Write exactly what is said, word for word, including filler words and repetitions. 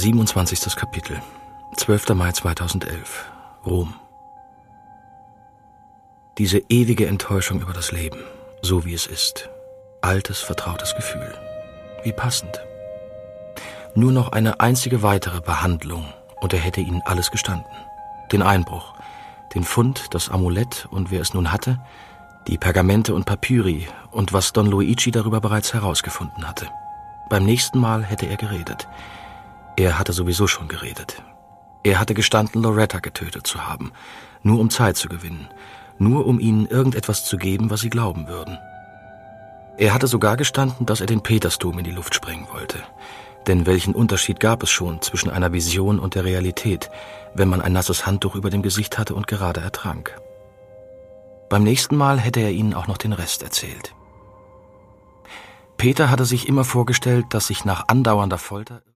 siebenundzwanzigstes Kapitel, zwölfter Mai zweitausendelf, Rom. Diese ewige Enttäuschung über das Leben, so wie es ist. Altes, vertrautes Gefühl. Wie passend. Nur noch eine einzige weitere Behandlung und er hätte ihnen alles gestanden. Den Einbruch, den Fund, das Amulett und wer es nun hatte, die Pergamente und Papyri und was Don Luigi darüber bereits herausgefunden hatte. Beim nächsten Mal hätte er geredet. Er hatte sowieso schon geredet. Er hatte gestanden, Loretta getötet zu haben, nur um Zeit zu gewinnen, nur um ihnen irgendetwas zu geben, was sie glauben würden. Er hatte sogar gestanden, dass er den Petersdom in die Luft sprengen wollte. Denn welchen Unterschied gab es schon zwischen einer Vision und der Realität, wenn man ein nasses Handtuch über dem Gesicht hatte und gerade ertrank? Beim nächsten Mal hätte er ihnen auch noch den Rest erzählt. Peter hatte sich immer vorgestellt, dass sich nach andauernder Folter